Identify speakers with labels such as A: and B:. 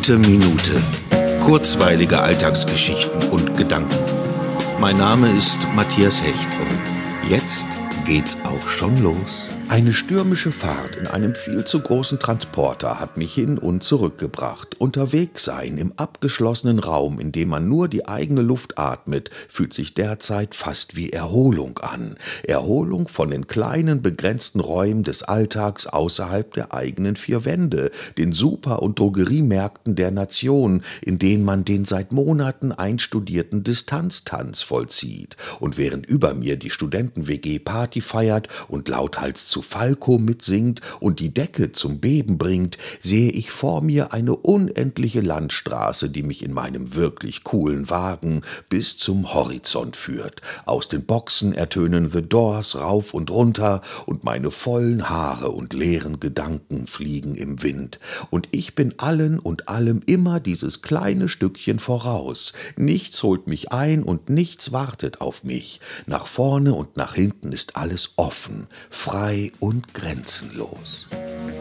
A: Gute Minute. Kurzweilige Alltagsgeschichten und Gedanken. Mein Name ist Matthias Hecht und jetzt geht's auch schon los. Eine stürmische Fahrt in einem viel zu großen Transporter hat mich hin und zurückgebracht. Unterwegs sein im abgeschlossenen Raum, in dem man nur die eigene Luft atmet, fühlt sich derzeit fast wie Erholung an. Erholung von den kleinen, begrenzten Räumen des Alltags außerhalb der eigenen vier Wände, den Super- und Drogeriemärkten der Nation, in denen man den seit Monaten einstudierten Distanztanz vollzieht. Und während über mir die Studenten-WG Party feiert und lauthals zu Falco mitsingt und die Decke zum Beben bringt, sehe ich vor mir eine unendliche Landstraße, die mich in meinem wirklich coolen Wagen bis zum Horizont führt. Aus den Boxen ertönen The Doors rauf und runter und meine vollen Haare und leeren Gedanken fliegen im Wind. Und ich bin allen und allem immer dieses kleine Stückchen voraus. Nichts holt mich ein und nichts wartet auf mich. Nach vorne und nach hinten ist alles offen, frei und grenzenlos.